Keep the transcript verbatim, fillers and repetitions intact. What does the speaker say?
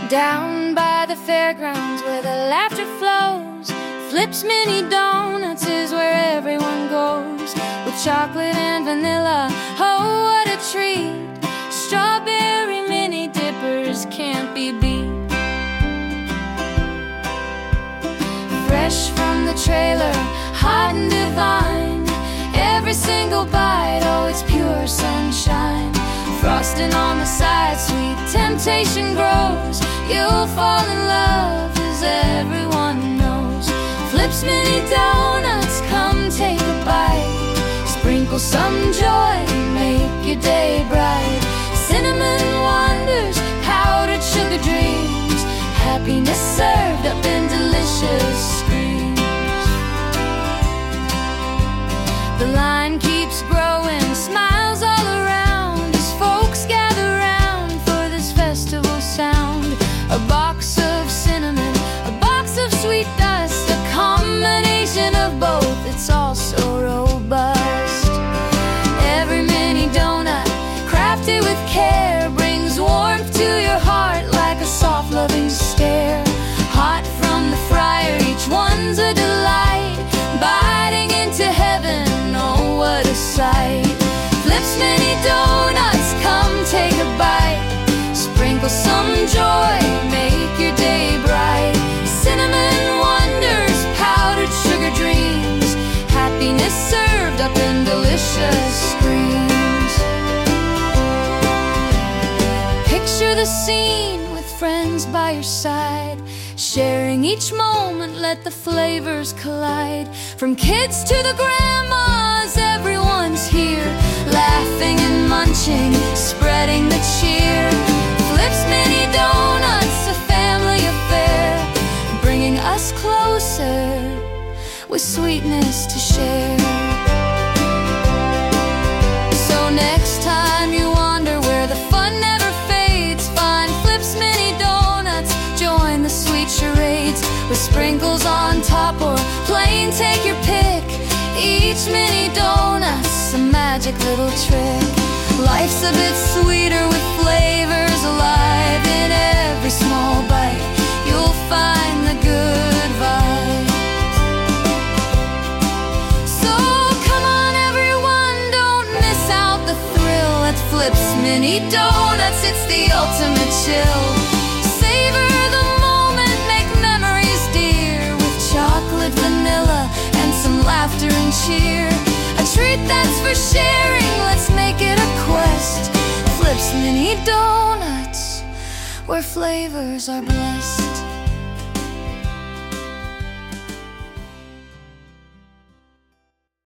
Down by the fairgrounds where the laughter flows, Flip's Mini Donuts is where everyone goes. With chocolate and vanilla, oh what a treat. Strawberry mini dippers can't be beat. Fresh from the trailer, hot and divine. Every single bite, oh it's pure sunshine. Frosting on the side, sweet temptation grows. You'll fall in love, as everyone knows. Flip's Mini Donuts, come take a bite. Sprinkle some joy, make your day bright. Cinnamon wonders, powdered sugar dreams. Happiness served up in delicious screams. The line keeps growing, smiles all around as folks gather round for this festival sound. A box of cinnamon, a box of sweet dust, a combination of both, it's all so robust. Every mini donut, crafted with care, brings warmth to your heart like a soft loving stare. Hot from the fryer, each one's a delight. Biting into heaven, oh what a sight. Flip's Mini Donuts, come take a bite. Sprinkle some joy, make your day bright. Cinnamon wonders, powdered sugar dreams. Happiness served up in delicious screams. Picture the scene with friends by your side, sharing each moment, let the flavors collide. From kids to the grandmas, everyone's here, laughing and munching, spreading the cheer. Flip's Mini Donuts, a family affair, bringing us closer with sweetness to share. So next time you wonder where the fun never fades, find Flip's Mini Donuts, join the sweet charades. With sprinkles on top or plain, take your pick. Each mini donut's a magic little trick. Life's a bit sweeter with flavors alive. In every small bite, you'll find the good vibe. So come on everyone, don't miss out the thrill at Flip's Mini Donuts, it's the ultimate chill. Savor the moment, make memories dear, with chocolate, vanilla, and some laughter and cheer. A treat that's for sharing, let's make it a quest. Flip's Mini Donuts, where flavors are blessed.